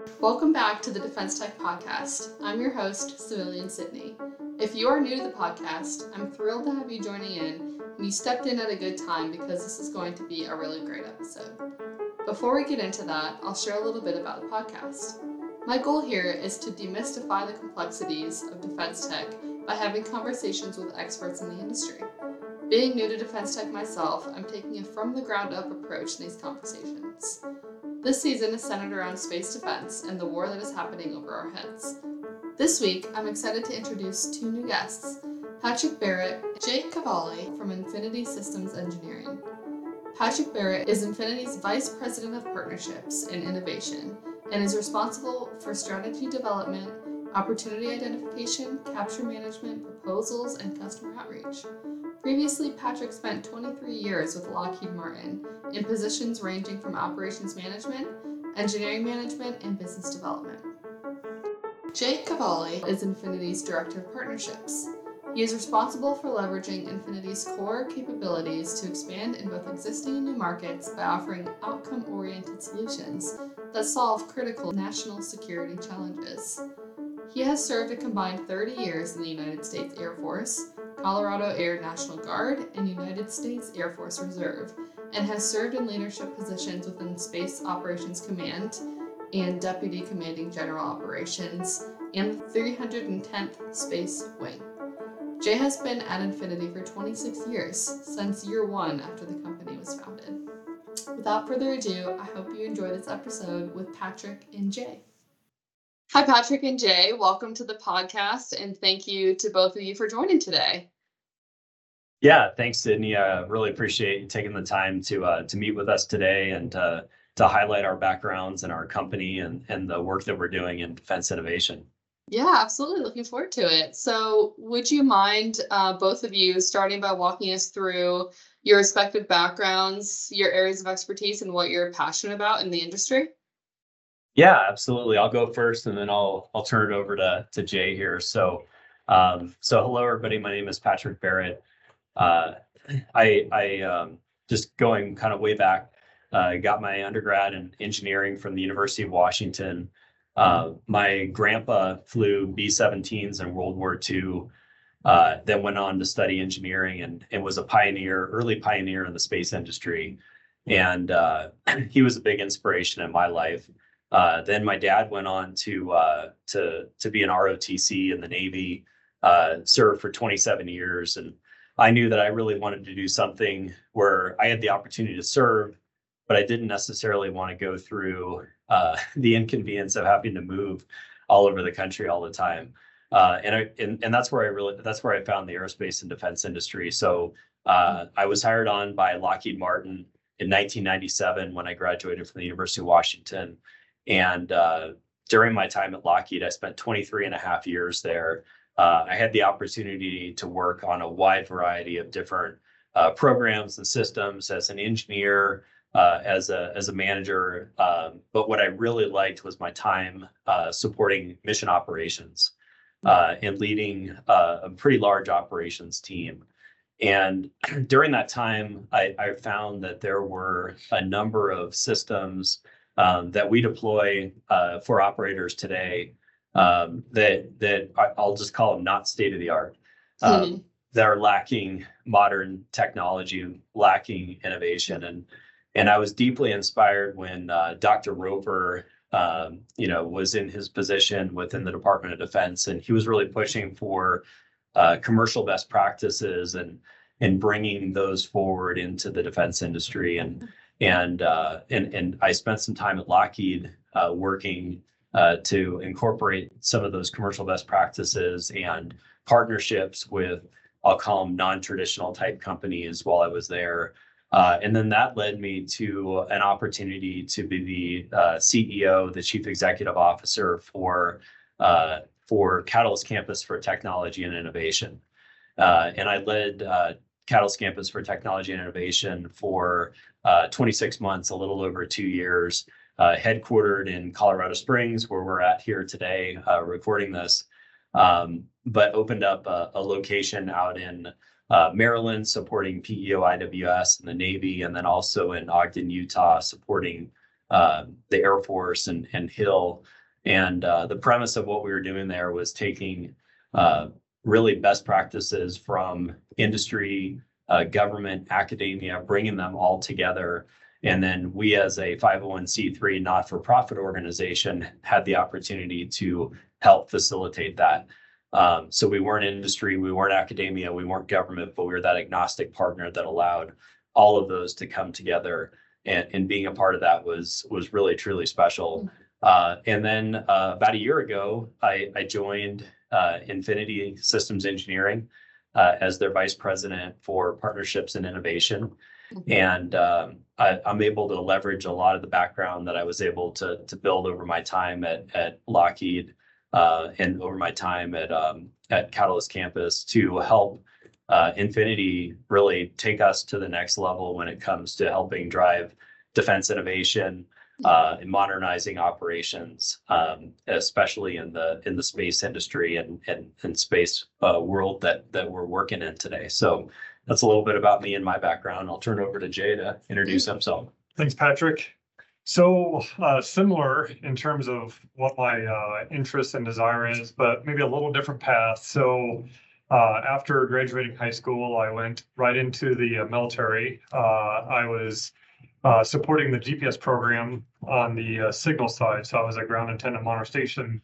Welcome back to the Defense Tech Podcast. I'm your host, Civilian Sydney. If you are new to the podcast, I'm thrilled to have you joining in, and you stepped in at a good time because this is going to be a really great episode. Before we get into that, I'll share a little bit about the podcast. My goal here is to demystify the complexities of defense tech by having conversations with experts in the industry. Being new to defense tech myself, I'm taking a from-the-ground-up approach in these conversations. This season is centered around space defense and the war that is happening over our heads. This week, I'm excited to introduce two new guests, Patrick Barrett and Jake Cavalli from Infinity Systems Engineering. Patrick Barrett is Infinity's Vice President of Partnerships and Innovation and is responsible for strategy development, opportunity identification, capture management, proposals, and customer outreach. Previously, Patrick spent 23 years with Lockheed Martin in positions ranging from operations management, engineering management, and business development. Jake Cavalli is Infinity's Director of Partnerships. He is responsible for leveraging Infinity's core capabilities to expand in both existing and new markets by offering outcome-oriented solutions that solve critical national security challenges. He has served a combined 30 years in the United States Air Force, Colorado Air National Guard, and United States Air Force Reserve, and has served in leadership positions within Space Operations Command and Deputy Commanding General Operations and the 310th Space Wing. Jay has been at Infinity for 26 years, since year one after the company was founded. Without further ado, I hope you enjoy this episode with Patrick and Jay. Hi, Patrick and Jay. Welcome to the podcast, and thank you to both of you for joining today. Yeah, thanks, Sydney. I really appreciate you taking the time to meet with us today and to highlight our backgrounds and our company and the work that we're doing in defense innovation. Yeah, absolutely. Looking forward to it. So would you mind, both of you, starting by walking us through your respective backgrounds, your areas of expertise, and what you're passionate about in the industry? Yeah, absolutely. I'll go first, and then I'll turn it over to Jay here. So hello, everybody. My name is Patrick Barrett. I just going kind of way back, got my undergrad in engineering from the University of Washington. My grandpa flew B-17s in World War II, then went on to study engineering and was a early pioneer in the space industry. And he was a big inspiration in my life. Then my dad went on to be an ROTC in the Navy, served for 27 years. And I knew that I really wanted to do something where I had the opportunity to serve, but I didn't necessarily want to go through the inconvenience of having to move all over the country all the time. And that's where I found the aerospace and defense industry. So I was hired on by Lockheed Martin in 1997 when I graduated from the University of Washington. And during my time at Lockheed, I spent 23 and a half years there. I had the opportunity to work on a wide variety of different programs and systems as an engineer, as a manager. But what I really liked was my time supporting mission operations and leading a pretty large operations team. And during that time, I found that there were a number of systems that we deploy for operators today that I'll just call them not state of the art, that are lacking modern technology, lacking innovation. And I was deeply inspired when Dr. Roper, was in his position within the Department of Defense, and he was really pushing for commercial best practices and bringing those forward into the defense industry. And I spent some time at Lockheed working to incorporate some of those commercial best practices and partnerships with, I'll call them non-traditional type companies while I was there. And then that led me to an opportunity to be the CEO, the Chief Executive Officer for Catalyst Campus for Technology and Innovation. And I led Catalyst Campus for Technology and Innovation for 26 months, a little over 2 years, headquartered in Colorado Springs, where we're at here today, recording this, but opened up a location out in Maryland, supporting PEO IWS and the Navy, and then also in Ogden, Utah, supporting the Air Force and Hill. And the premise of what we were doing there was taking really best practices from industry, government, academia, bringing them all together. And then we, as a 501c3 not-for-profit organization, had the opportunity to help facilitate that. So we weren't industry, we weren't academia, we weren't government, but we were that agnostic partner that allowed all of those to come together. And being a part of that was really, truly special. And then about a year ago, I joined Infinity Systems Engineering as their vice president for partnerships and innovation. And I'm able to leverage a lot of the background that I was able to build over my time at Lockheed and over my time at Catalyst Campus to help Infinity really take us to the next level when it comes to helping drive defense innovation and modernizing operations, especially in the space industry and space world that we're working in today. So that's a little bit about me and my background. I'll turn it over to Jay to introduce himself. Thanks, Patrick. So similar in terms of what my interest and desire is, but maybe a little different path. So after graduating high school, I went right into the military. I was supporting the GPS program on the signal side. So I was a ground antenna monitor station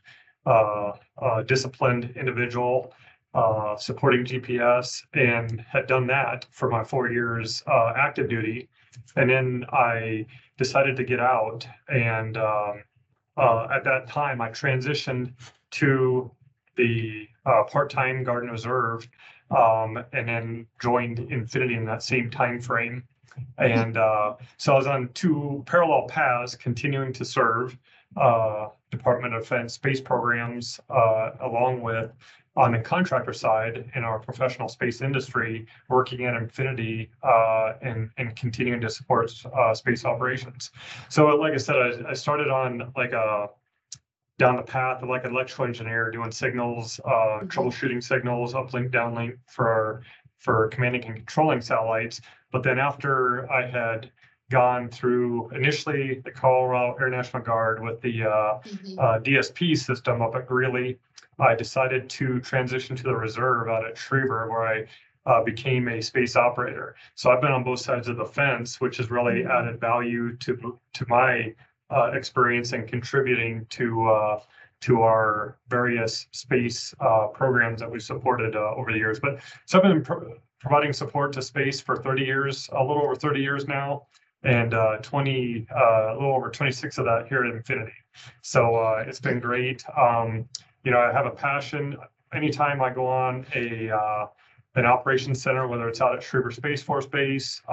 disciplined individual supporting GPS, and had done that for my 4 years active duty. And then I decided to get out. And at that time, I transitioned to the part-time Guard and Reserve, and then joined Infinity in that same time frame. And so I was on two parallel paths, continuing to serve Department of Defense space programs, along with on the contractor side in our professional space industry, working at Infinity and continuing to support space operations. So like I said, I started on like down the path of like an electrical engineer doing signals, troubleshooting signals, uplink, downlink for commanding and controlling satellites. But then after I had gone through initially the Colorado Air National Guard with the DSP system up at Greeley, I decided to transition to the reserve out at Schriever, where I became a space operator. So I've been on both sides of the fence, which has really added value to my experience and contributing to our various space programs that we've supported over the years. But so I've been providing support to space for 30 years, a little over 30 years now, and a little over 26 of that here at Infinity. So it's been great. I have a passion. Anytime I go on an operations center, whether it's out at Schriever Space Force Base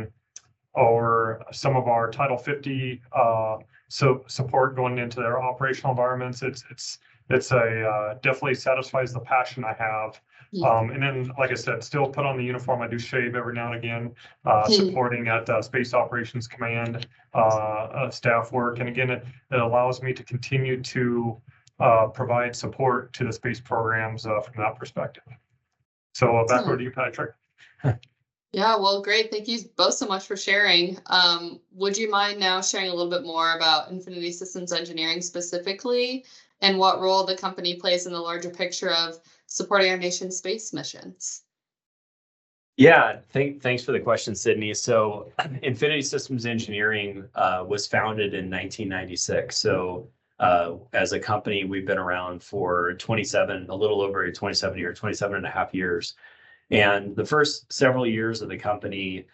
or some of our Title 50 support going into their operational environments, it's definitely satisfies the passion I have. And then, like I said, still put on the uniform. I do shave every now and again, supporting at Space Operations Command staff work. And again, it allows me to continue to provide support to the space programs from that perspective. So back over to you, Patrick. Yeah, well, great. Thank you both so much for sharing. Would you mind now sharing a little bit more about Infinity Systems Engineering specifically, and what role the company plays in the larger picture of supporting our nation's space missions? Yeah, thanks for the question, Sydney. So Infinity Systems Engineering was founded in 1996. So as a company, we've been around for a little over 27 and a half years. And the first several years of the company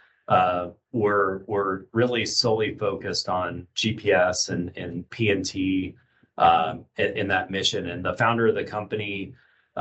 were really solely focused on GPS and PNT in that mission. And the founder of the company,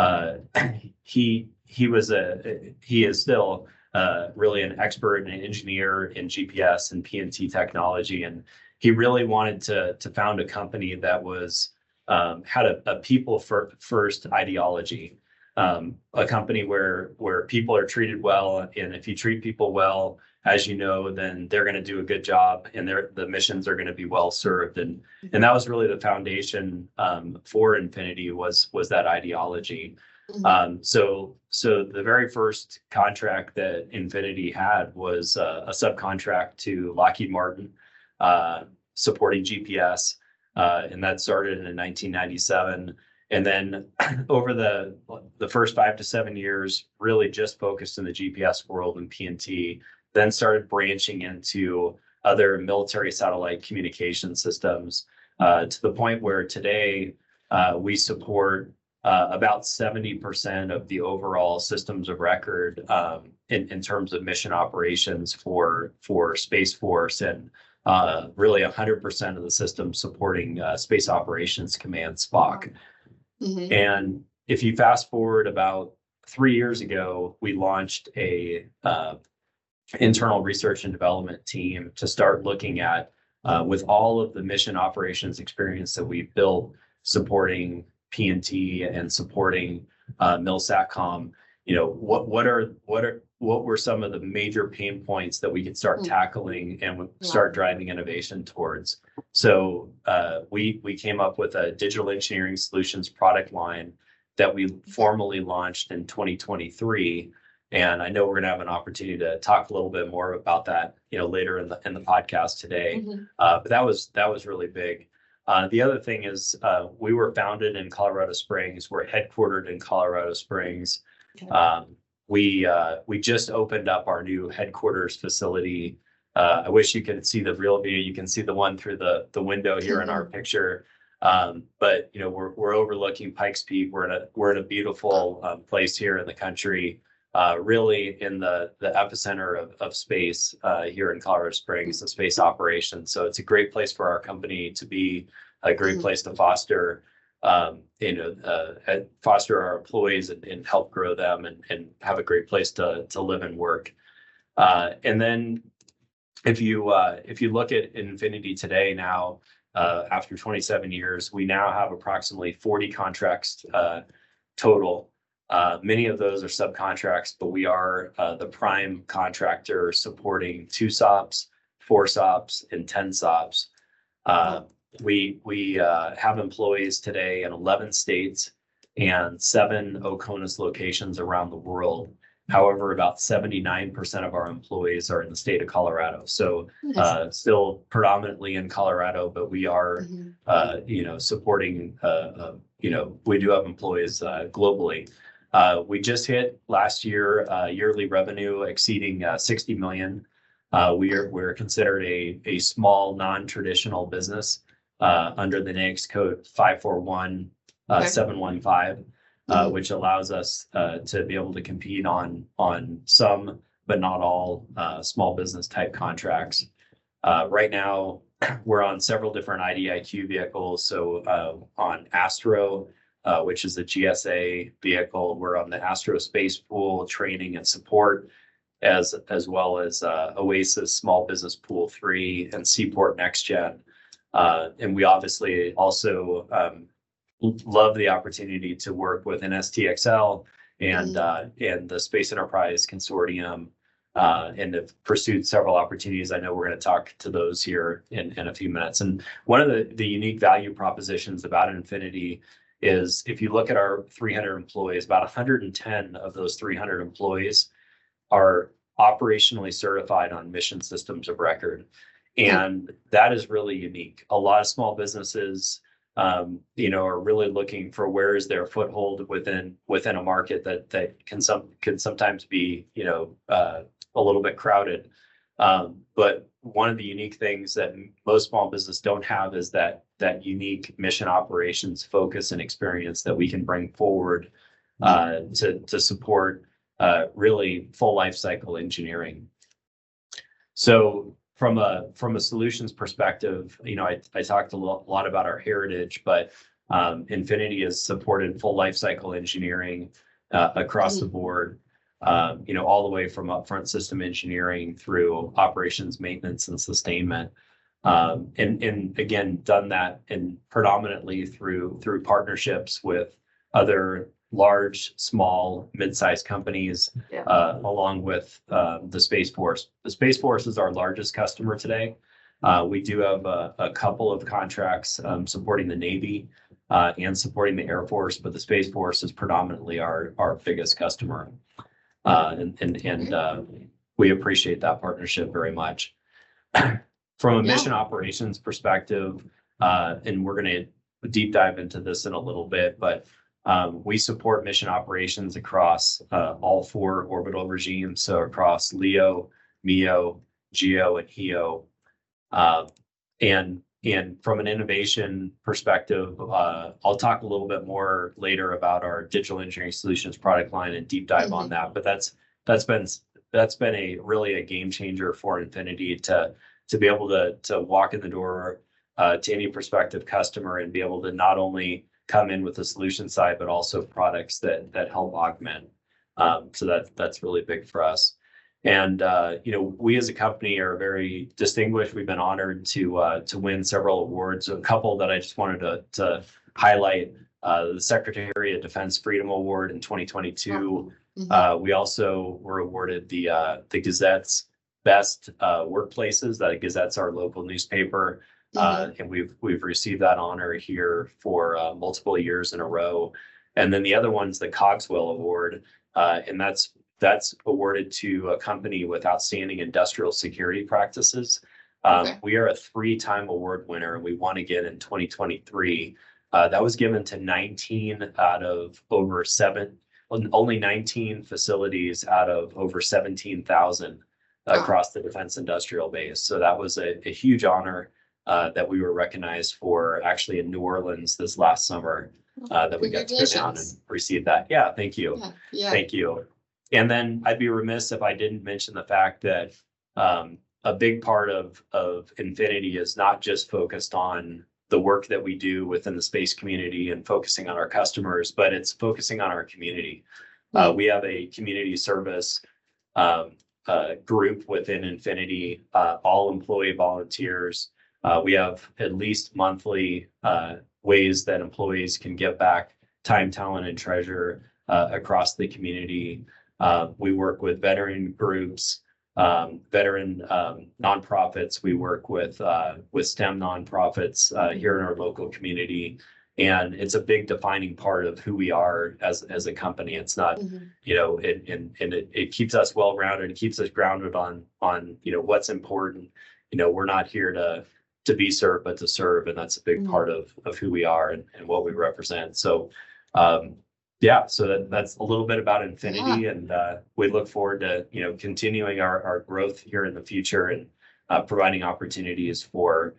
he is still really an expert and an engineer in GPS and PNT technology, and he really wanted to found a company that was had a people first ideology, a company where people are treated well, and if you treat people well, as you know, then they're going to do a good job, and the missions are going to be well served, and that was really the foundation for Infinity was that ideology. So the very first contract that Infinity had was a subcontract to Lockheed Martin supporting GPS, and that started in 1997. And then over the first 5 to 7 years, really just focused in the GPS world and PNT, then started branching into other military satellite communication systems, to the point where today we support about 70% of the overall systems of record, in terms of mission operations for Space Force, and really 100% of the systems supporting Space Operations Command, SPOC. Mm-hmm. And if you fast forward about 3 years ago, we launched a internal research and development team to start looking at, with all of the mission operations experience that we've built supporting PNT and supporting MilSatCom, what were some of the major pain points that we could start tackling and start driving innovation towards. So we came up with a digital engineering solutions product line that we formally launched in 2023. And I know we're going to have an opportunity to talk a little bit more about that, later in the podcast today. Mm-hmm. But that was really big. The other thing is, we were founded in Colorado Springs. We're headquartered in Colorado Springs. Okay. We just opened up our new headquarters facility. I wish you could see the real view. You can see the one through the window here in our picture. But we're overlooking Pikes Peak. We're in a beautiful place here in the country. Really in the epicenter of space here in Colorado Springs, the space operations. So it's a great place for our company to be, a great place to foster, foster our employees and help grow them, and have a great place to live and work. And then if you look at Infinity today now, after 27 years, we now have approximately 40 contracts total. Many of those are subcontracts, but we are the prime contractor supporting 2 SOPs, 4 SOPs, and 10 SOPs. We have employees today in 11 states and 7 OCONUS locations around the world. However, about 79% of our employees are in the state of Colorado. So still predominantly in Colorado, but we are, supporting, we do have employees globally. We just hit last year yearly revenue exceeding 60 million. We're considered a small non-traditional business under the NAICS code 541715, which allows us to be able to compete on some, but not all, small business type contracts. Right now, we're on several different IDIQ vehicles. So on Astro, which is the GSA vehicle. We're on the Astro Space Pool training and support, as well as OASIS Small Business Pool 3 and Seaport Next Gen. And we obviously also love the opportunity to work with NSTXL and the Space Enterprise Consortium, and have pursued several opportunities. I know we're going to talk to those here in a few minutes. And one of the unique value propositions about Infinity is, if you look at our 300 employees, about 110 of those 300 employees are operationally certified on mission systems of record. And that is really unique. A lot of small businesses, are really looking for where is their foothold within a market that can sometimes be, a little bit crowded. But one of the unique things that most small business don't have is that unique mission operations focus and experience that we can bring forward to support really full life cycle engineering. So from a solutions perspective, I talked a lot about our heritage, but Infinity has supported full life cycle engineering across the board. All the way from upfront system engineering through operations, maintenance, and sustainment. And again, done that predominantly through partnerships with other large, small, mid-sized companies, along with the Space Force. The Space Force is our largest customer today. We do have a couple of contracts supporting the Navy and supporting the Air Force, but the Space Force is predominantly our biggest customer. And we appreciate that partnership very much. From a Yeah. mission operations perspective, and we're going to deep dive into this in a little bit, but we support mission operations across all 4 orbital regimes, so across LEO, MEO, GEO, and HEO. And from an innovation perspective, I'll talk a little bit more later about our digital engineering solutions product line and deep dive on that. But that's been a game changer for Infinity to be able to walk in the door to any prospective customer and be able to not only come in with the solution side, but also products that help augment. So that's really big for us. And we as a company are very distinguished. We've been honored to win several awards. A couple that I just wanted to highlight: the Secretary of Defense Freedom Award in 2022. We also were awarded the Gazette's Best Workplaces. That Gazette's our local newspaper, and we've received that honor here for multiple years in a row. And then the other one's the Cogswell Award, and that's awarded to a company with outstanding industrial security practices. We are a 3-time award winner, and we won again in 2023. That was given to 19 out of over only 19 facilities out of over 17,000 across the defense industrial base. So that was a huge honor that we were recognized for, actually in New Orleans this last summer, that we got to go down and receive that. Yeah, thank you. Yeah. Thank you. And then I'd be remiss if I didn't mention the fact that a big part of Infinity is not just focused on the work that we do within the space community and focusing on our customers, but it's focusing on our community. We have a community service group within Infinity, all employee volunteers. We have at least monthly ways that employees can give back time, talent, and treasure across the community. We work with veteran groups, veteran nonprofits. We work with STEM nonprofits here in our local community, and it's a big defining part of who we are as a company. It's not, it keeps us well-rounded. It keeps us grounded on what's important. We're not here to be served, but to serve, and that's a big part of who we are and what we represent. So. So that's a little bit about Infinity, and we look forward to continuing our growth here in the future and providing opportunities for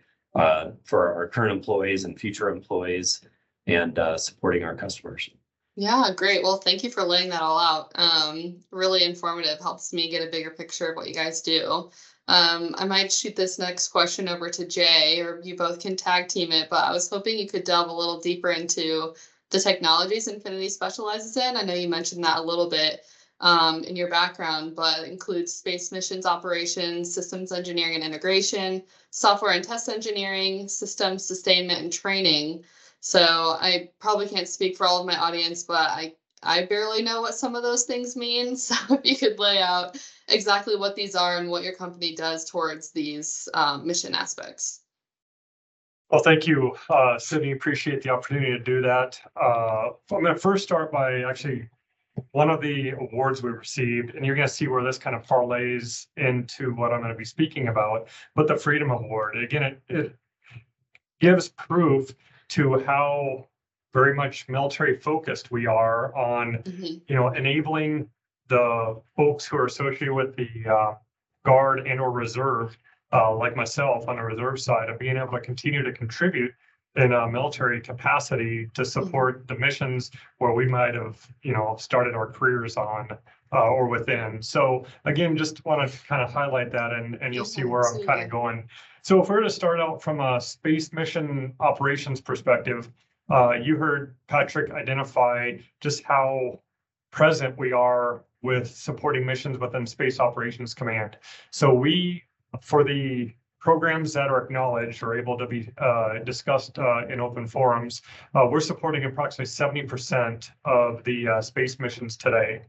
our current employees and future employees, and supporting our customers. Yeah, great. Well, thank you for laying that all out. Really informative. Helps me get a bigger picture of what you guys do. I might shoot this next question over to Jay, or you both can tag team it, but I was hoping you could delve a little deeper into the technologies Infinity specializes in. I know you mentioned that a little bit in your background, but it includes space missions operations, systems engineering and integration, software and test engineering, systems sustainment and training. So I probably can't speak for all of my audience, but I barely know what some of those things mean. So if you could lay out exactly what these are and what your company does towards these mission aspects. Well, thank you, Sydney. Appreciate the opportunity to do that. I'm going to first start by actually one of the awards we received, and you're going to see where this kind of parlays into what I'm going to be speaking about. But the Freedom Award, again, it gives proof to how very much military focused we are on, enabling the folks who are associated with the Guard and or Reserve, like myself on the reserve side, of being able to continue to contribute in a military capacity to support the missions where we might have, started our careers on or within. So again, just want to kind of highlight that, and you'll see where I'm kind of going. So if we're to start out from a space mission operations perspective, you heard Patrick identify just how present we are with supporting missions within Space Operations Command. So we, for the programs that are acknowledged or able to be discussed in open forums, we're supporting approximately 70% of the space missions today.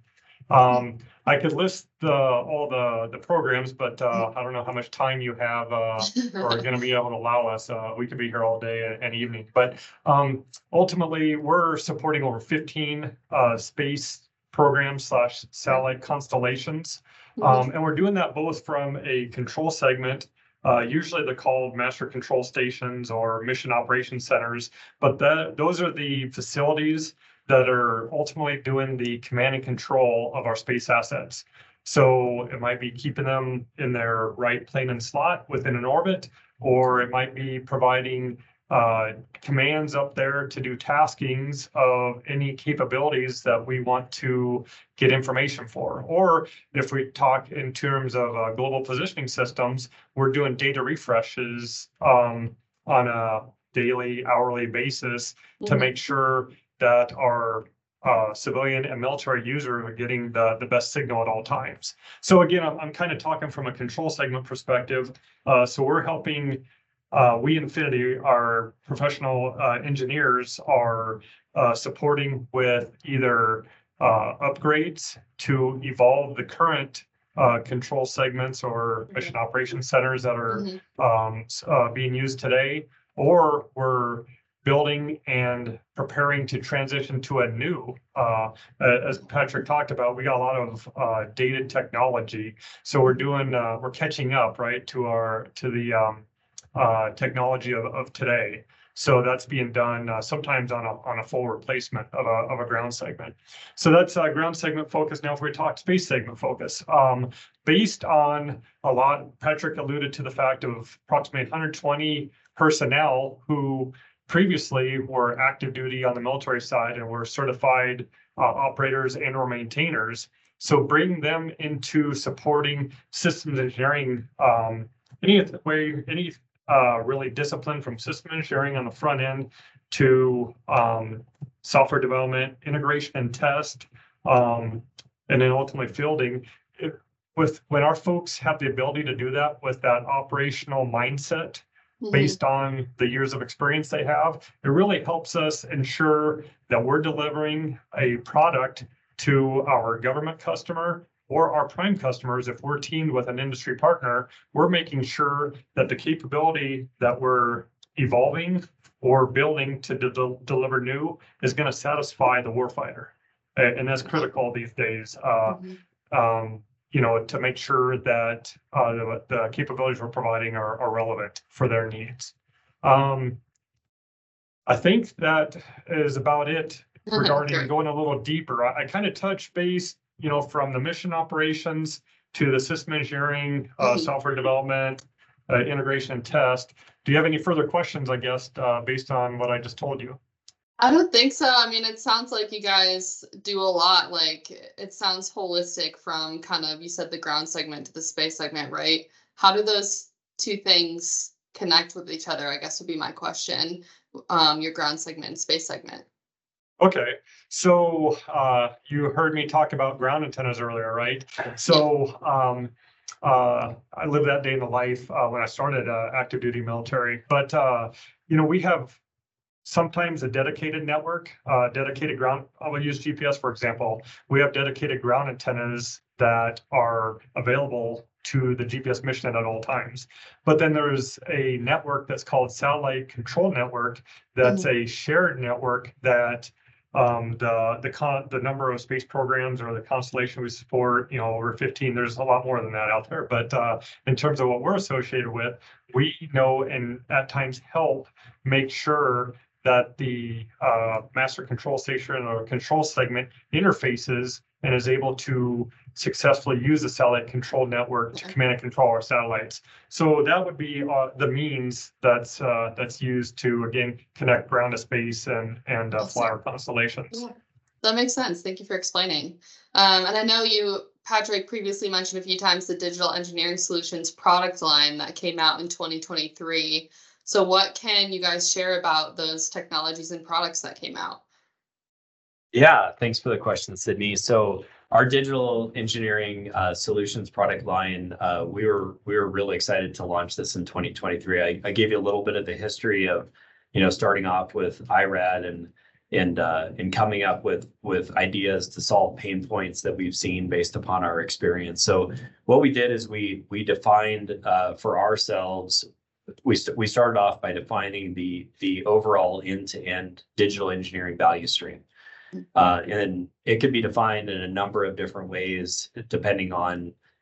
I could list all the programs, but I don't know how much time you have or are going to be able to allow us. We could be here all day and evening. But ultimately, we're supporting over 15 space programs / satellite constellations. And we're doing that both from a control segment Usually they're called master control stations or mission operations centers, but those are the facilities that are ultimately doing the command and control of our space assets. So it might be keeping them in their right plane and slot within an orbit, or it might be providing commands up there to do taskings of any capabilities that we want to get information for. Or if we talk in terms of global positioning systems, we're doing data refreshes on a daily, hourly basis to make sure that our civilian and military users are getting the best signal at all times. So again, I'm kind of talking from a control segment perspective. So we're helping we Infinity, our professional engineers, are supporting with either upgrades to evolve the current control segments or mission operations centers that are being used today, or we're building and preparing to transition to a new, as Patrick talked about, we got a lot of dated technology. So we're catching up, right, to the technology of today. So that's being done sometimes on a full replacement of a ground segment. So that's ground segment focus. Now, if we talk space segment focus, based on a lot, Patrick alluded to the fact of approximately 120 personnel who previously were active duty on the military side and were certified operators and or maintainers. So bring them into supporting systems engineering, any really discipline from system engineering on the front end to software development, integration and test, and then ultimately fielding. When our folks have the ability to do that with that operational mindset based on the years of experience they have, it really helps us ensure that we're delivering a product to our government customer or our prime customers. If we're teamed with an industry partner, we're making sure that the capability that we're evolving or building to deliver new is going to satisfy the warfighter. And that's critical these days, to make sure that the capabilities we're providing are relevant for their needs. I think that is about it regarding going a little deeper. I kind of touched base, from the mission operations to the system engineering, software development, integration and test. Do you have any further questions, I guess, based on what I just told you? I don't think so. I mean, it sounds like you guys do a lot. Like, it sounds holistic from kind of, you said the ground segment to the space segment, right? How do those two things connect with each other, I guess would be my question. Your ground segment and space segment. Okay, so you heard me talk about ground antennas earlier, right? So I lived that day in the life when I started active duty military. But we have sometimes a dedicated network, dedicated ground. I will use GPS, for example. We have dedicated ground antennas that are available to the GPS mission at all times. But then there's a network that's called satellite control network. That's a shared network that the number of space programs or the constellation we support, over 15, there's a lot more than that out there. But in terms of what we're associated with, we know and at times help make sure that the master control station or control segment interfaces and is able to successfully use the satellite control network to command and control our satellites. So that would be the means that's used to, again, connect ground to space and fly our constellations. Yeah, that makes sense. Thank you for explaining. And I know you, Patrick, previously mentioned a few times the Digital Engineering Solutions product line that came out in 2023. So what can you guys share about those technologies and products that came out? Yeah, thanks for the question, Sydney. So our digital engineering solutions product line, we were really excited to launch this in 2023. I gave you a little bit of the history of, starting off with IRAD and coming up with ideas to solve pain points that we've seen based upon our experience. So what we did is we defined for ourselves. We started off by defining the overall end-to-end digital engineering value stream. And it could be defined in a number of different ways, depending on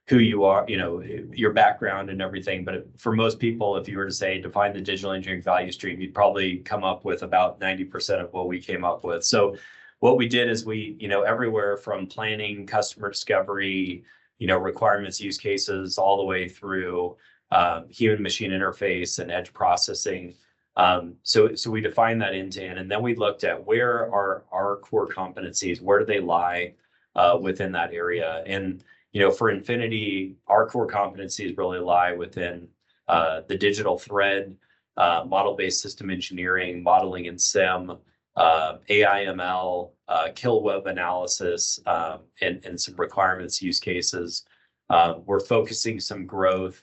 who you are, your background and everything. But for most people, if you were to say define the digital engineering value stream, you'd probably come up with about 90% of what we came up with. So what we did is we, everywhere from planning, customer discovery, requirements, use cases, all the way through human machine interface and edge processing. So we defined that end to end, and then we looked at where are our core competencies, where do they lie within that area. And for Infinity, our core competencies really lie within the digital thread, model-based system engineering, modeling in SIM, AI ML, kill web analysis, and some requirements use cases. We're focusing some growth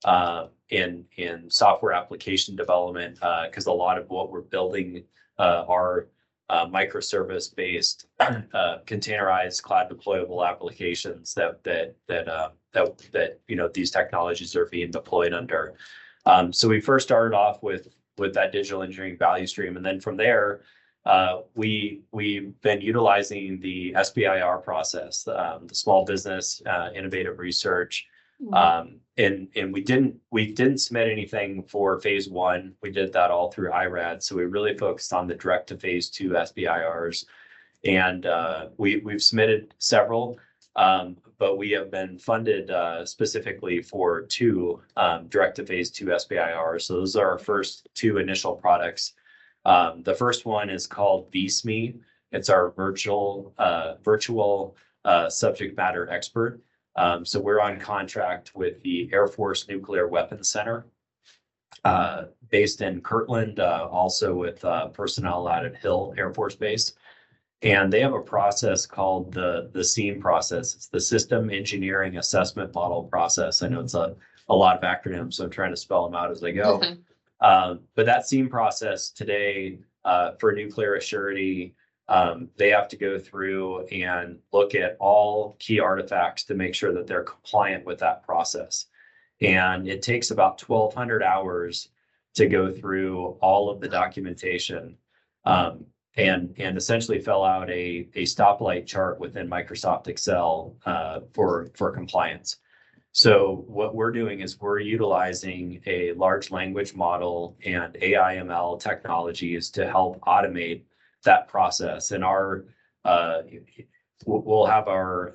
in software application development because a lot of what we're building are microservice-based, containerized, cloud deployable applications that these technologies are being deployed under. So we first started off with that digital engineering value stream, and then from there, we've been utilizing the SBIR process, the Small Business Innovative Research. And we didn't submit anything for phase 1. We did that all through IRAD. So we really focused on the direct to phase 2 SBIRs, and we've submitted several, but we have been funded specifically for 2 direct to phase 2 SBIRs. So those are our first 2 initial products. The first one is called VSME. It's our virtual subject matter expert. So we're on contract with the Air Force Nuclear Weapons Center, based in Kirtland, also with personnel out at Hill Air Force Base. And they have a process called the SEAM process. It's the System Engineering Assessment Model process. I know it's a lot of acronyms, so I'm trying to spell them out as I go. But that SEAM process today, for nuclear assurity, they have to go through and look at all key artifacts to make sure that they're compliant with that process. And it takes about 1,200 hours to go through all of the documentation, and essentially fill out a stoplight chart within Microsoft Excel for compliance. So what we're doing is we're utilizing a large language model and AI ML technologies to help automate that process. And we'll have our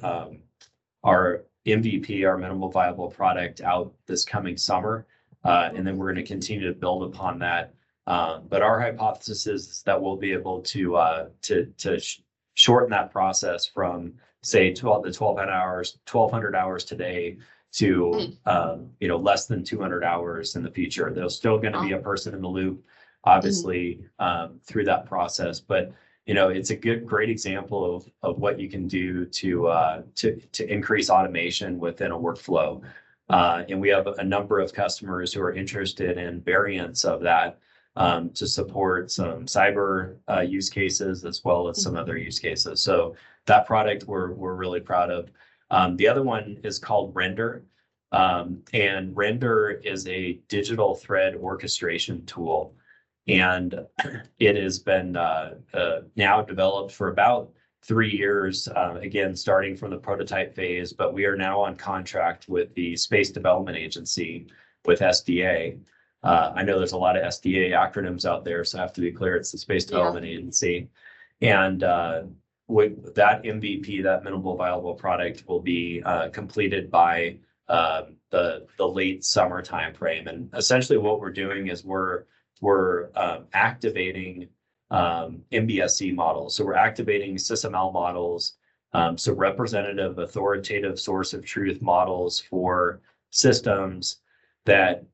MVP, our minimal viable product, out this coming summer, and then we're going to continue to build upon that. But our hypothesis is that we'll be able to shorten that process from, say, 1,200 hours today to less than 200 hours in the future. There's still going to be a person in the loop, obviously, through that process. But it's a great example of what you can do to increase automation within a workflow. And we have a number of customers who are interested in variants of that to support some cyber use cases as well as some other use cases. So that product we're really proud of. The other one is called Render. And Render is a digital thread orchestration tool. And it has been now developed for about 3 years, again, starting from the prototype phase, but we are now on contract with the Space Development Agency, with SDA. I know there's a lot of SDA acronyms out there, so I have to be clear, it's the Space Development Agency. And with that MVP, that minimal viable product, will be completed by the late summer timeframe. And essentially what we're doing is we're activating MBSE models. So we're activating SysML models, so representative, authoritative source of truth models for systems that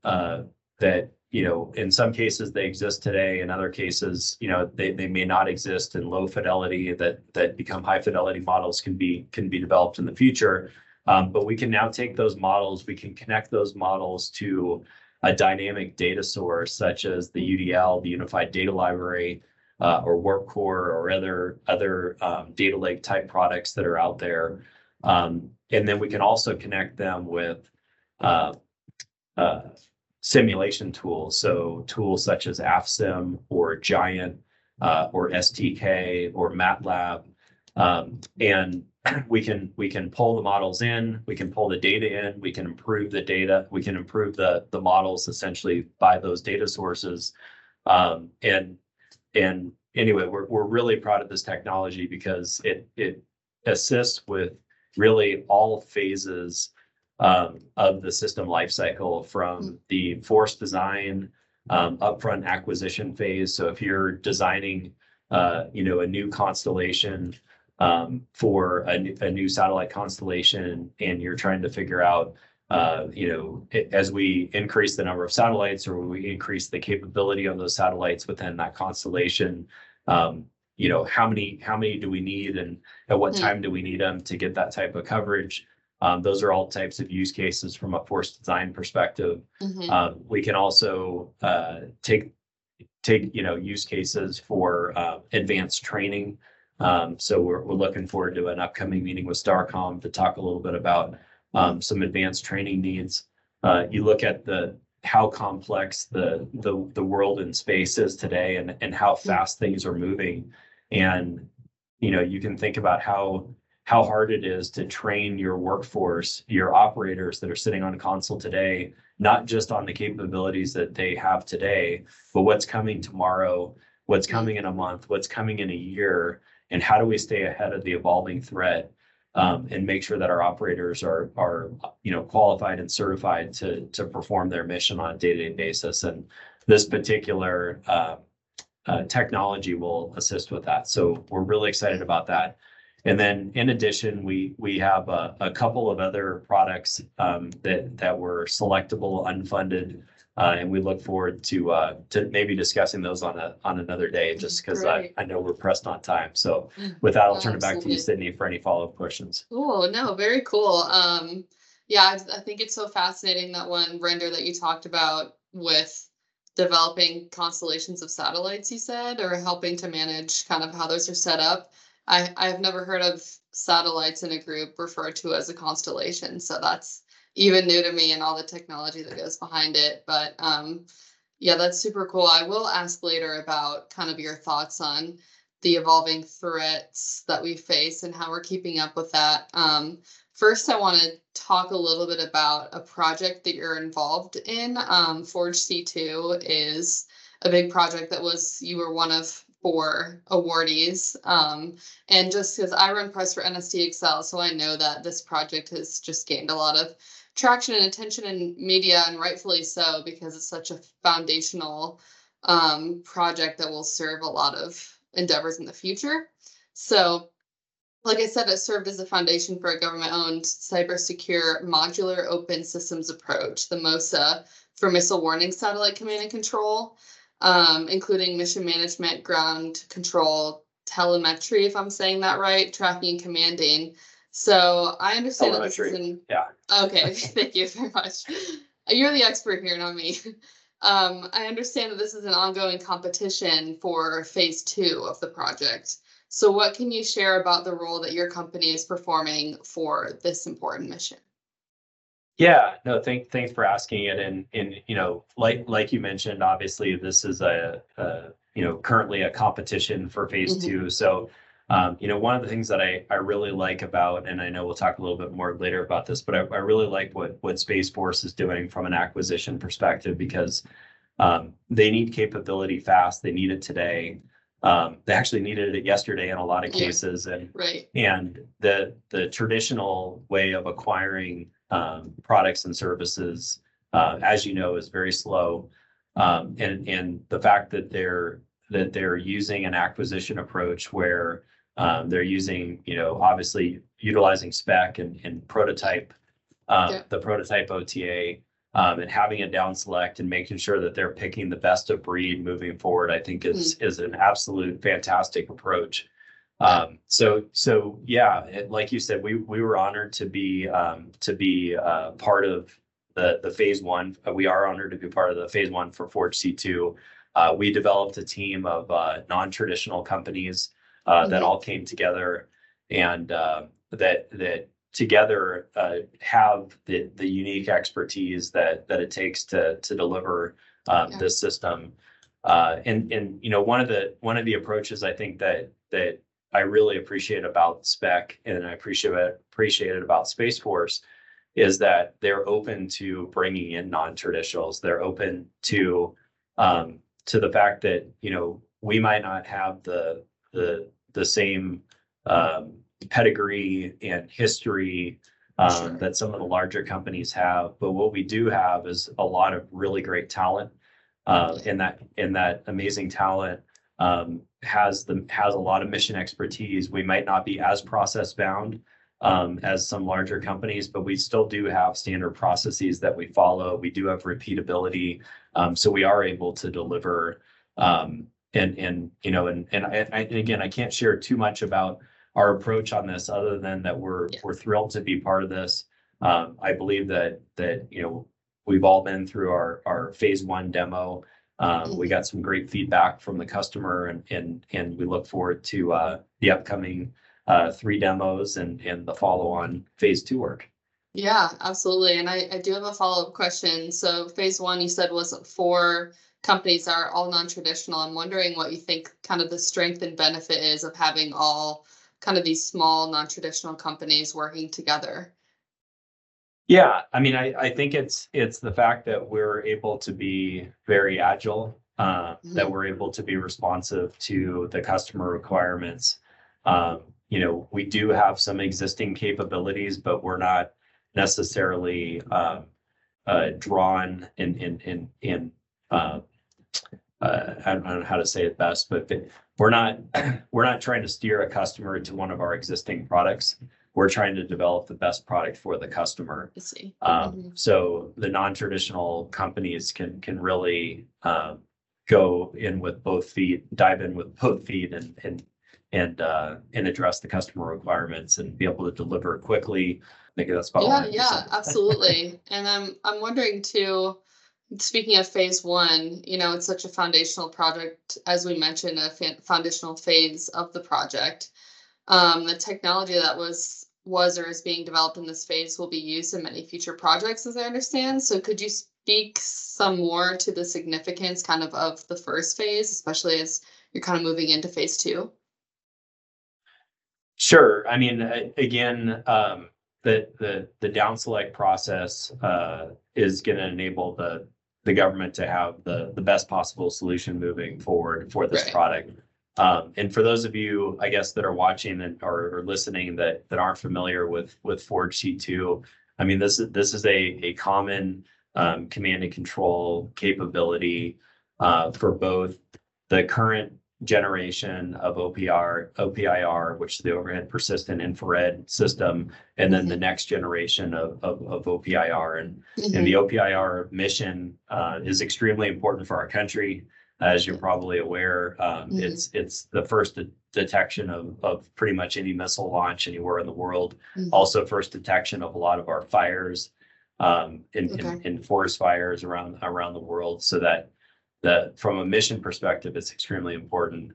in some cases they exist today, in other cases, they may not exist in low fidelity, that become high fidelity models can be developed in the future. But we can now take those models, we can connect those models to a dynamic data source, such as the UDL, the Unified Data Library, or Warp Core, or other data lake type products that are out there. And then we can also connect them with simulation tools. So tools such as AFSIM or Giant or STK or MATLAB. And we can pull the models in, we can pull the data in, we can improve the data, we can improve the models essentially by those data sources. And anyway, we're really proud of this technology because it assists with really all phases of the system lifecycle, from the force design, upfront acquisition phase. So if you're designing, a new constellation, for a new satellite constellation, and you're trying to figure out, as we increase the number of satellites, or we increase the capability of those satellites within that constellation, how many do we need, and at what time do we need them to get that type of coverage? Those are all types of use cases from a force design perspective. We can also take use cases for advanced training. So we're looking forward to an upcoming meeting with Starcom to talk a little bit about some advanced training needs. You look at how complex the world in space is today, and how fast things are moving, and you can think about how hard it is to train your workforce, your operators that are sitting on a console today, not just on the capabilities that they have today, but what's coming tomorrow, what's coming in a month, what's coming in a year, and how do we stay ahead of the evolving threat, and make sure that our operators are qualified and certified to perform their mission on a day-to-day basis. And this particular technology will assist with that. So we're really excited about that. And then in addition, we have a couple of other products that were selectable, unfunded, and we look forward to maybe discussing those on another day, just because I know we're pressed on time. So with that, I'll turn it back to you, Sydney, for any follow-up questions. Oh, no, very cool. Yeah, I think it's so fascinating, that one render that you talked about with developing constellations of satellites, you said, or helping to manage kind of how those are set up. I've never heard of satellites in a group referred to as a constellation, so that's even new to me, and all the technology that goes behind it. But yeah, that's super cool. I will ask later about kind of your thoughts on the evolving threats that we face and how we're keeping up with that. First, I want to talk a little bit about a project that you're involved in. Forge C2 is a big project you were one of 4 awardees. And just because I run press for NSTXL, so I know that this project has just gained a lot of traction and attention in media, and rightfully so, because it's such a foundational project that will serve a lot of endeavors in the future. So, like I said, it served as a foundation for a government-owned, cyber-secure, modular open systems approach, the MOSA, for missile warning satellite command and control, including mission management, ground control, telemetry, if I'm saying that right, tracking and commanding. So I understand that this is Okay, thank you very much. You're the expert here, not me. I understand that this is an ongoing competition for phase 2 of the project. So what can you share about the role that your company is performing for this important mission? Yeah, no, thanks for asking it. And like you mentioned, obviously this is currently a competition for phase 2. So one of the things that I really like about, and I know we'll talk a little bit more later about this, but I really like what Space Force is doing from an acquisition perspective, because they need capability fast. They need it today. They actually needed it yesterday in a lot of cases. And the traditional way of acquiring products and services, as you know, is very slow. And the fact that they're using an acquisition approach where they're using, obviously utilizing spec and prototype, the prototype OTA, and having a down select and making sure that they're picking the best of breed moving forward, I think is an absolute fantastic approach. So yeah, like you said, we were honored to be part of the phase 1. We are honored to be part of the phase 1 for Forge C2. We developed a team of non-traditional companies that all came together, and that together have the unique expertise that it takes to deliver this system. And one of the approaches I think that I really appreciate about Spec, and I appreciate it about Space Force, is that they're open to bringing in non-traditionals. They're open to the fact that, you know, we might not have the same pedigree and history Sure. that some of the larger companies have, but what we do have is a lot of really great talent, and that amazing talent has a lot of mission expertise. We might not be as process bound as some larger companies, but we still do have standard processes that we follow. We do have repeatability, so we are able to deliver. And you know, and again, I can't share too much about our approach on this, other than that we're thrilled to be part of this. I believe that you know, we've all been through our phase 1 demo. We got some great feedback from the customer, and we look forward to the upcoming 3 demos and the follow-on phase 2 work. Yeah, absolutely. And I do have a follow-up question. So phase 1, you said, was 4 companies that are all non-traditional. I'm wondering what you think kind of the strength and benefit is of having all kind of these small non-traditional companies working together. Yeah, I mean, I think it's the fact that we're able to be very agile, that we're able to be responsive to the customer requirements. You know, we do have some existing capabilities, but we're not necessarily drawn in I don't know how to say it best, but we're not trying to steer a customer to one of our existing products. We're trying to develop the best product for the customer. I see. So the non-traditional companies can really go in with both feet, dive in with both feet, and address the customer requirements and be able to deliver quickly. I think that's about Yeah, absolutely. And I'm wondering too, speaking of phase 1, you know, it's such a foundational project, as we mentioned, a foundational phase of the project. The technology that was or is being developed in this phase will be used in many future projects, as I understand. So could you speak some more to the significance kind of the first phase, especially as you're kind of moving into phase 2? Sure. I mean, again, the down select process is going to enable the government to have the best possible solution moving forward for this product. And for those of you, I guess, that are watching or listening that aren't familiar with Forge C2, I mean, this is a common command and control capability for both the current generation of OPIR, which is the overhead persistent infrared system, and then the next generation of OPIR. And the OPIR mission is extremely important for our country. As you're probably aware, it's the first detection of pretty much any missile launch anywhere in the world. Also, first detection of a lot of our fires, in forest fires around the world. So that from a mission perspective, it's extremely important.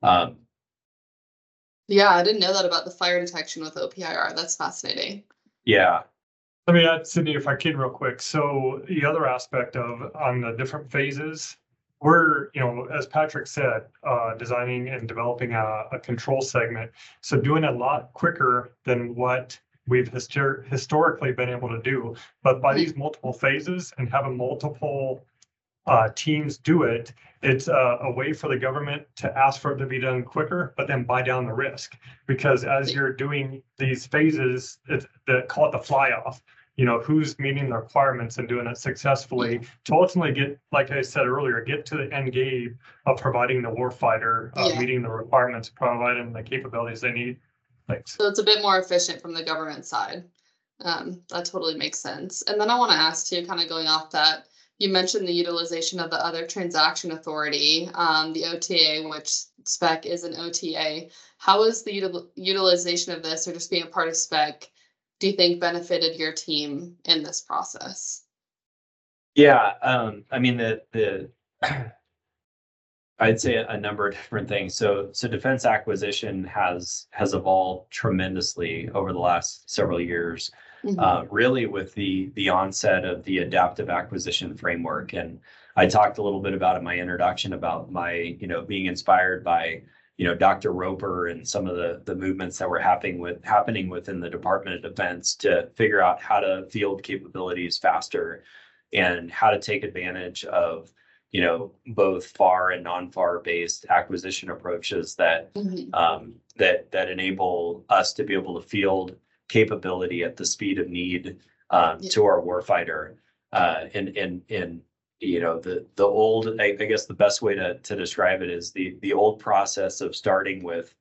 Yeah, I didn't know that about the fire detection with OPIR. That's fascinating. Yeah. Let me add, Sydney, if I can, real quick. So the other aspect on the different phases, we're, you know, as Patrick said, designing and developing a control segment. So doing a lot quicker than what we've historically been able to do. But by these multiple phases and having multiple teams do it, it's a way for the government to ask for it to be done quicker, but then buy down the risk. Because as you're doing these phases, call it the fly off. You know, who's meeting the requirements and doing it successfully to ultimately get, like I said earlier, get to the end game of providing the warfighter, meeting the requirements, providing the capabilities they need. Thanks. So it's a bit more efficient from the government side. That totally makes sense. And then I want to ask too, kind of going off that, you mentioned the utilization of the other transaction authority, the OTA, which SPEC is an OTA. How is the utilization of this, or just being a part of SPEC, do you think benefited your team in this process? Yeah, I mean, I'd say a number of different things. So defense acquisition has evolved tremendously over the last several years, really with the onset of the adaptive acquisition framework. And I talked a little bit about in my introduction about my, you know, being inspired by Dr. Roper and some of the movements that were happening within the Department of Defense to figure out how to field capabilities faster and how to take advantage of both FAR and non-FAR based acquisition approaches that that enable us to be able to field capability at the speed of need to our warfighter. The old, I guess the best way to describe it is the old process of starting with,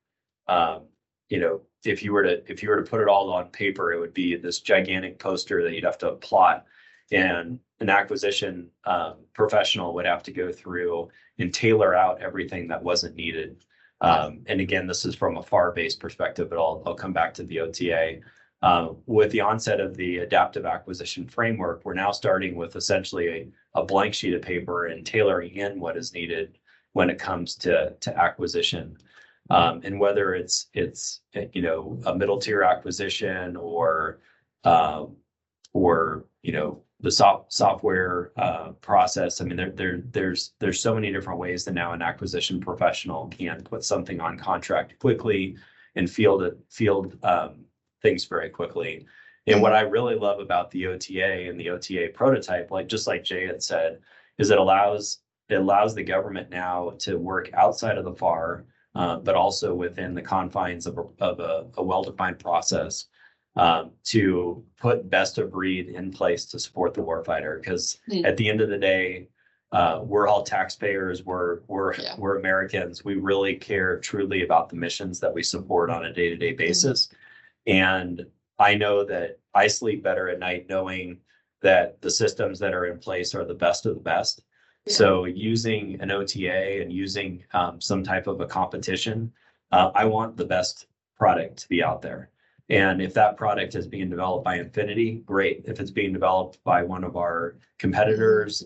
if you were to put it all on paper, it would be this gigantic poster that you'd have to plot, and an acquisition professional would have to go through and tailor out everything that wasn't needed. And again, this is from a FAR-based perspective, but I'll come back to the OTA. With the onset of the adaptive acquisition framework, we're now starting with essentially a blank sheet of paper and tailoring in what is needed when it comes to acquisition. And whether it's a middle tier acquisition or the software process. I mean, there's so many different ways that now an acquisition professional can put something on contract quickly and field things very quickly. And what I really love about the OTA and the OTA prototype, just like Jay had said, is it allows the government now to work outside of the FAR, but also within the confines of a well-defined process to put best of breed in place to support the warfighter. Because at the end of the day, we're all taxpayers. We're Americans. We really care truly about the missions that we support on a day-to-day basis. And I know that I sleep better at night knowing that the systems that are in place are the best of the best. Yeah. So using an OTA and using some type of a competition, I want the best product to be out there. And if that product is being developed by Infinity, great. If it's being developed by one of our competitors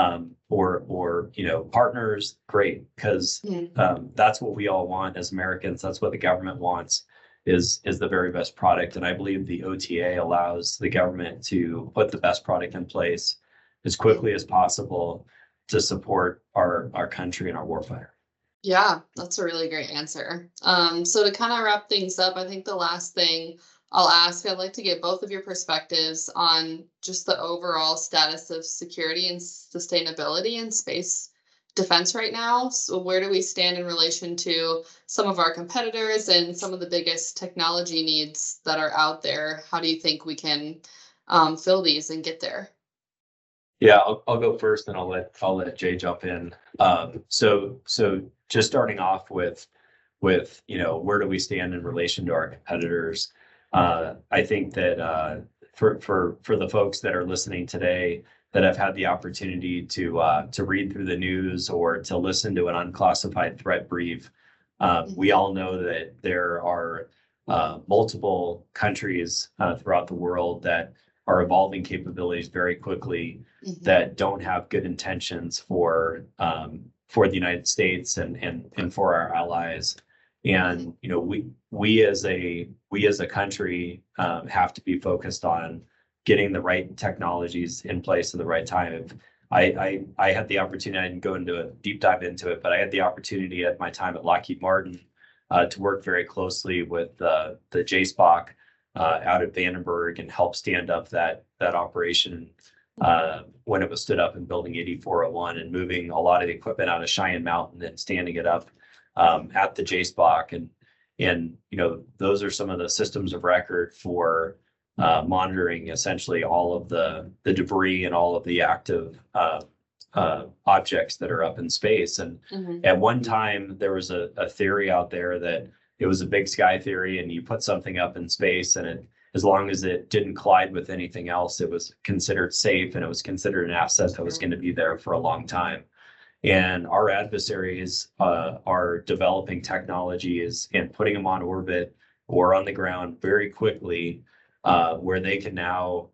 or partners, great. Because that's what we all want as Americans. That's what the government wants. Is the very best product. And I believe the OTA allows the government to put the best product in place as quickly as possible to support our country and our warfighter. Yeah, that's a really great answer. So to kind of wrap things up, I think the last thing I'll ask, I'd like to get both of your perspectives on just the overall status of security and sustainability in space defense right now. So where do we stand in relation to some of our competitors and some of the biggest technology needs that are out there? How do you think we can fill these and get there? Yeah, I'll go first, and I'll let Jay jump in. So just starting off with where do we stand in relation to our competitors? I think that for the folks that are listening today that have had the opportunity to read through the news or to listen to an unclassified threat brief, we all know that there are multiple countries throughout the world that are evolving capabilities very quickly that don't have good intentions for the United States and for our allies. And we as a country have to be focused on getting the right technologies in place at the right time. I had the opportunity, I didn't go into a deep dive into it, but I had the opportunity at my time at Lockheed Martin to work very closely with the JSPOC out at Vandenberg and help stand up that operation when it was stood up in Building 8401 and moving a lot of the equipment out of Cheyenne Mountain and standing it up at the JSPOC. And those are some of the systems of record for monitoring essentially all of the debris and all of the active objects that are up in space. And at one time, there was a theory out there that it was a big sky theory, and you put something up in space, and as long as it didn't collide with anything else, it was considered safe, and it was considered an asset that was going to be there for a long time. And our adversaries are developing technologies and putting them on orbit or on the ground very quickly, where they can now,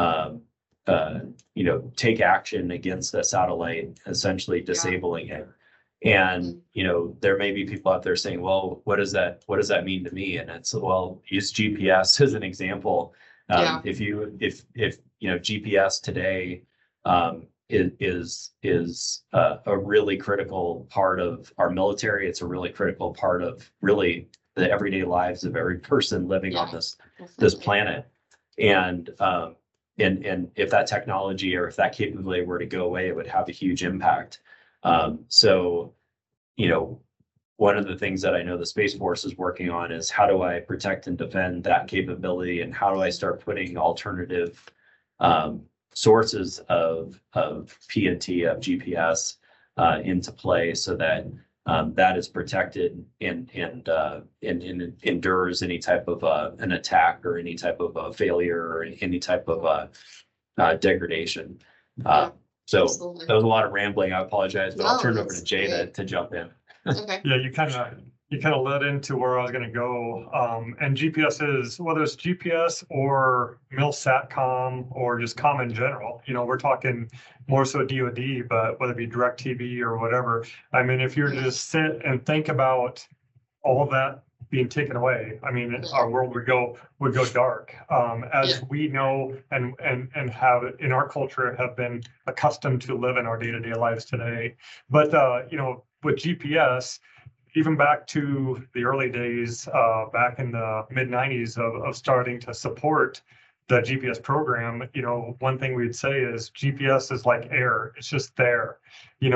take action against a satellite, essentially disabling it. And there may be people out there saying, "Well, what does that mean to me?" And it's, well, use GPS as an example. If GPS today is a really critical part of our military. It's a really critical part of really the everyday lives of every person living on this planet. And if that technology or if that capability were to go away, it would have a huge impact. So, one of the things that I know the Space Force is working on is how do I protect and defend that capability, and how do I start putting alternative sources of PNT, of GPS into play, so that that is protected and endures any type of an attack or any type of failure or any type of degradation. So Absolutely. that was a lot of rambling. I apologize, but I'll No, turn it over that's to Jay great. to jump in. Okay. Yeah, you kind of led into where I was going to go. And GPS is, whether it's GPS or MilSatcom or just comm in general, we're talking more so DoD, but whether it be DirecTV or whatever. I mean, if you were to just sit and think about all of that being taken away, I mean, our world would go dark. As we know and have in our culture have been accustomed to live in our day-to-day lives today. But with GPS, even back to the early days, back in the mid 90s of starting to support the GPS program, one thing we'd say is GPS is like air. It's just there. You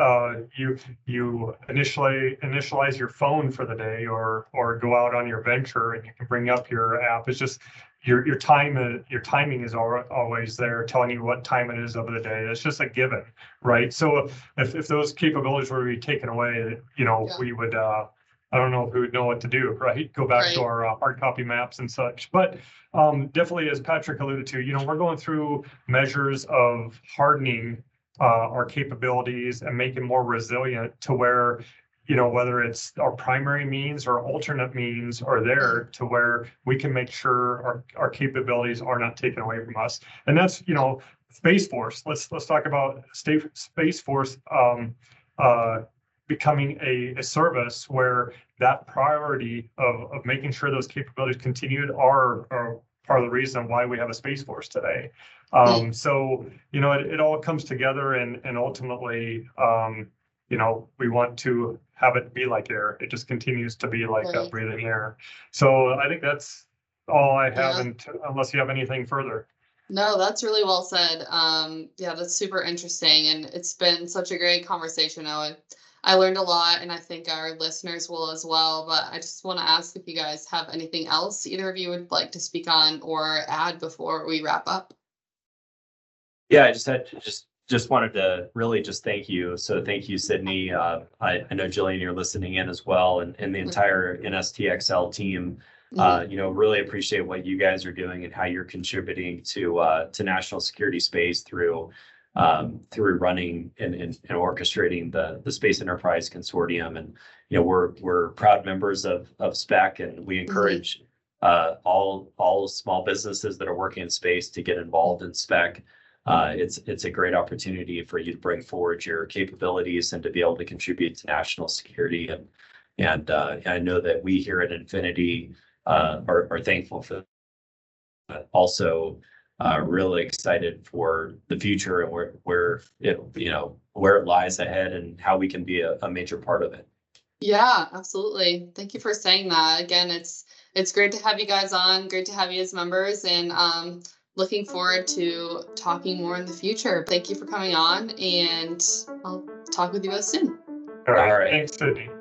initialize your phone for the day or go out on your venture and you can bring up your app. It's just your timing is always there, telling you what time it is of the day. It's just a given, right? So if those capabilities were to be taken away, we would I don't know if we would know what to do, right? Go back to our hard copy maps and such. But definitely, as Patrick alluded to, we're going through measures of hardening our capabilities and making more resilient to where, whether it's our primary means or alternate means are there to where we can make sure our capabilities are not taken away from us. And that's, Space Force. Let's talk about Space Force becoming a service where that priority of making sure those capabilities continued are part of the reason why we have a Space Force today. So, it all comes together and ultimately, we want to have it be like air. It just continues to be like breathing air. So I think that's all I have, unless you have anything further. No, that's really well said. That's super interesting. And it's been such a great conversation. I learned a lot, and I think our listeners will as well. But I just want to ask if you guys have anything else either of you would like to speak on or add before we wrap up. Yeah, I just wanted to really just thank you. So thank you, Sydney. I know Jillian, you're listening in as well, and the entire NSTXL team. Really appreciate what you guys are doing and how you're contributing to national security space through running and orchestrating the Space Enterprise Consortium. And we're proud members of SPEC, and we encourage all small businesses that are working in space to get involved in SPEC. It's a great opportunity for you to bring forward your capabilities and to be able to contribute to national security. And I know that we here at Infinity are thankful for that. Also, really excited for the future and where it lies ahead and how we can be a major part of it. Yeah, absolutely. Thank you for saying that. Again, it's great to have you guys on. Great to have you as members, and looking forward to talking more in the future. Thank you for coming on, and I'll talk with you guys soon. All right. Thanks, Sydney.